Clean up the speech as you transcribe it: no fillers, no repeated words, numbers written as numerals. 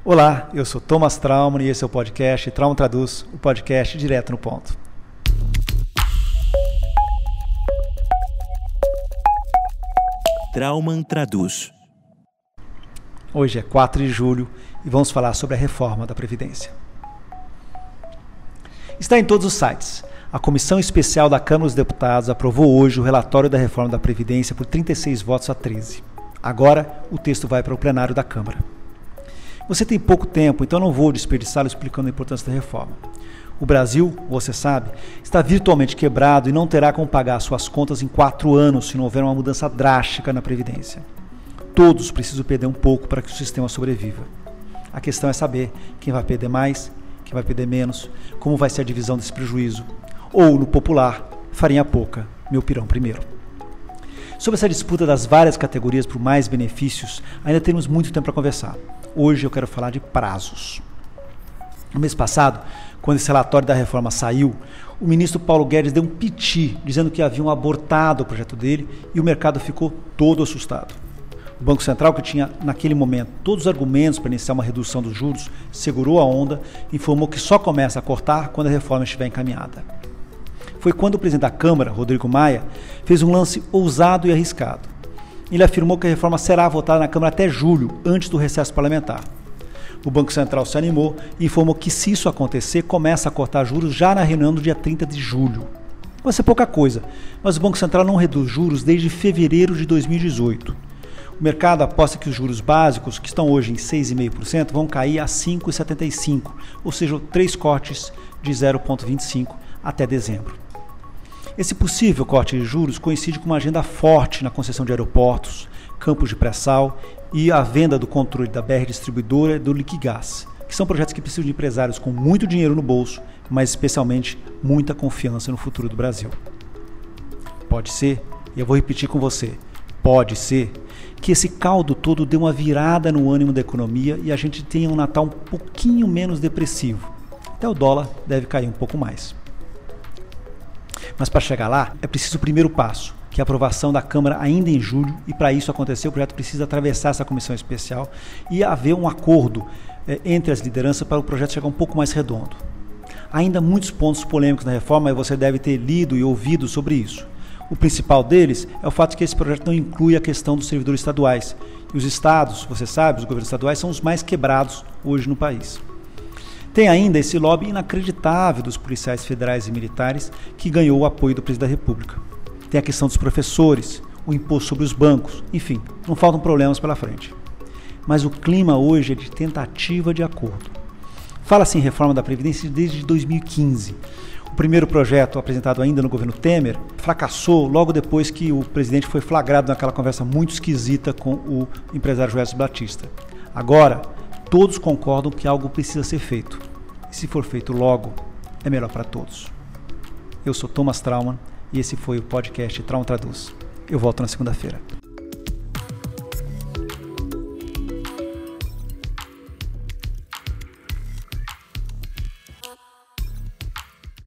Olá, eu sou Thomas Trauman e esse é o podcast Trauman Traduz, o podcast direto no ponto. Trauman Traduz. Hoje é 4 de julho e vamos falar sobre a reforma da Previdência. Está em todos os sites. A Comissão Especial da Câmara dos Deputados aprovou hoje o relatório da reforma da Previdência por 36 votos a 13. Agora, o texto vai para o plenário da Câmara. Você tem pouco tempo, então não vou desperdiçá-lo explicando a importância da reforma. O Brasil, você sabe, está virtualmente quebrado e não terá como pagar suas contas em 4 anos se não houver uma mudança drástica na Previdência. Todos precisam perder um pouco para que o sistema sobreviva. A questão é saber quem vai perder mais, quem vai perder menos, como vai ser a divisão desse prejuízo. Ou, no popular, farinha pouca, meu pirão primeiro. Sobre essa disputa das várias categorias por mais benefícios, ainda temos muito tempo para conversar. Hoje eu quero falar de prazos. No mês passado, quando esse relatório da reforma saiu, o ministro Paulo Guedes deu um piti, dizendo que haviam abortado o projeto dele e o mercado ficou todo assustado. O Banco Central, que tinha naquele momento todos os argumentos para iniciar uma redução dos juros, segurou a onda e informou que só começa a cortar quando a reforma estiver encaminhada. Foi quando o presidente da Câmara, Rodrigo Maia, fez um lance ousado e arriscado. Ele afirmou que a reforma será votada na Câmara até julho, antes do recesso parlamentar. O Banco Central se animou e informou que, se isso acontecer, começa a cortar juros já na reunião do dia 30 de julho. Vai ser pouca coisa, mas o Banco Central não reduz juros desde fevereiro de 2018. O mercado aposta que os juros básicos, que estão hoje em 6,5%, vão cair a 5,75%, ou seja, 3 cortes de 0,25% até dezembro. Esse possível corte de juros coincide com uma agenda forte na concessão de aeroportos, campos de pré-sal e a venda do controle da BR Distribuidora e do Liquigás, que são projetos que precisam de empresários com muito dinheiro no bolso, mas especialmente muita confiança no futuro do Brasil. Pode ser, e eu vou repetir com você, pode ser que esse caldo todo dê uma virada no ânimo da economia e a gente tenha um Natal um pouquinho menos depressivo. Até o dólar deve cair um pouco mais. Mas para chegar lá, é preciso o primeiro passo, que é a aprovação da Câmara ainda em julho, e para isso acontecer, o projeto precisa atravessar essa comissão especial e haver um acordo entre as lideranças para o projeto chegar um pouco mais redondo. Há ainda muitos pontos polêmicos na reforma e você deve ter lido e ouvido sobre isso. O principal deles é o fato de que esse projeto não inclui a questão dos servidores estaduais. E os estados, você sabe, os governos estaduais são os mais quebrados hoje no país. Tem ainda esse lobby inacreditável dos policiais federais e militares que ganhou o apoio do presidente da República. Tem a questão dos professores, o imposto sobre os bancos, enfim, não faltam problemas pela frente. Mas o clima hoje é de tentativa de acordo. Fala-se em reforma da Previdência desde 2015. O primeiro projeto, apresentado ainda no governo Temer, fracassou logo depois que o presidente foi flagrado naquela conversa muito esquisita com o empresário Joesley Batista. Agora, todos concordam que algo precisa ser feito. E se for feito logo, é melhor para todos. Eu sou Thomas Trauman e esse foi o podcast Trauman Traduz. Eu volto na segunda-feira.